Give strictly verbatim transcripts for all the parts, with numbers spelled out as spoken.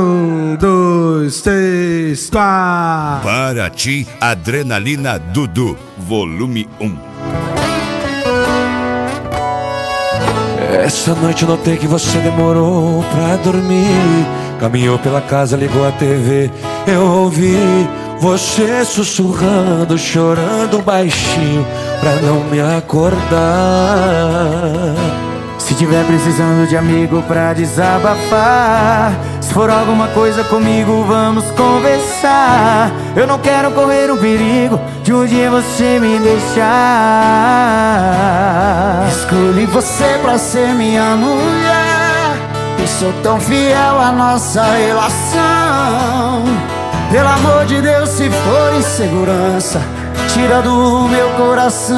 Um, dois, três, quatro. Para ti, Adrenalina Dudu, volume um. Essa noite eu notei que você demorou pra dormir. Caminhou pela casa, ligou a T V. Eu ouvi você sussurrando, chorando baixinho pra não me acordar. Se tiver precisando de amigo pra desabafar, se for alguma coisa comigo, vamos conversar. Eu não quero correr o perigo de um dia você me deixar. Escolhi você pra ser minha mulher e sou tão fiel à nossa relação. Pelo amor de Deus, se for insegurança, tira do meu coração.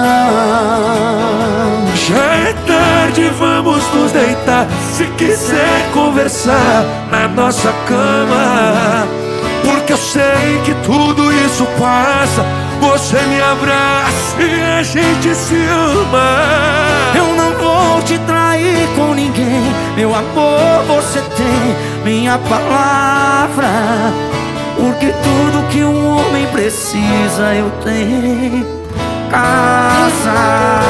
Já é tarde, vamos nos deitar. Se quiser conversar na nossa cama, porque eu sei que tudo isso passa. Você me abraça e a gente se ama. Eu não vou te trair com ninguém, meu amor, você tem minha palavra. Porque tudo que um homem precisa eu tenho. Casa.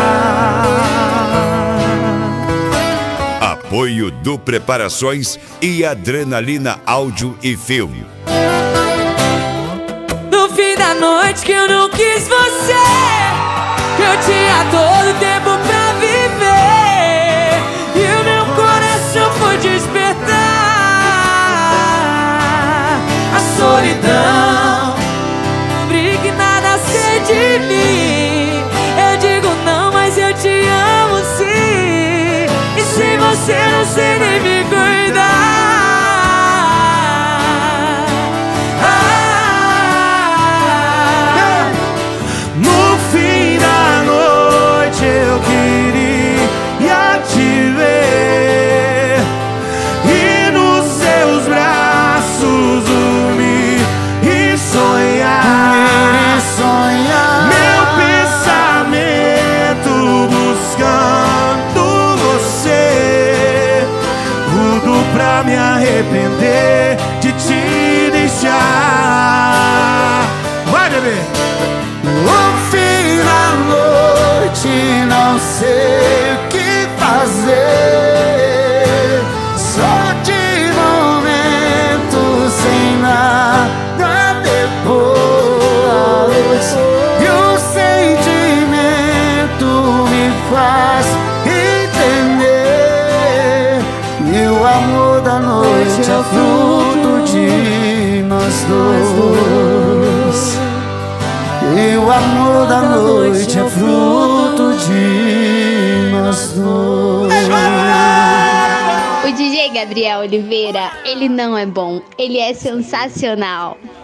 Apoio do Preparações e Adrenalina Áudio e Filme. No fim da noite que eu não quis você, eu tinha todo tempo pra viver, e o meu coração foi despertar. A solidão obriga nada a ser de mim. Eu digo não, mas eu te amo sim. E sem você não sei nem me cuidar. ah. No fim da noite eu queria te ver e nos seus braços dormir e sonhar, sonhar. Meu pensamento buscando você, tudo pra me arrepender de te deixar. Vai, bebê! No fim da noite não sei o que fazer, só de momento sem nada depois. E o sentimento me faz entender que o amor da noite é fruto de nós dois. E o amor da noite é fruto de nós dois. O D J Gabriel Oliveira, ele não é bom, ele é sensacional.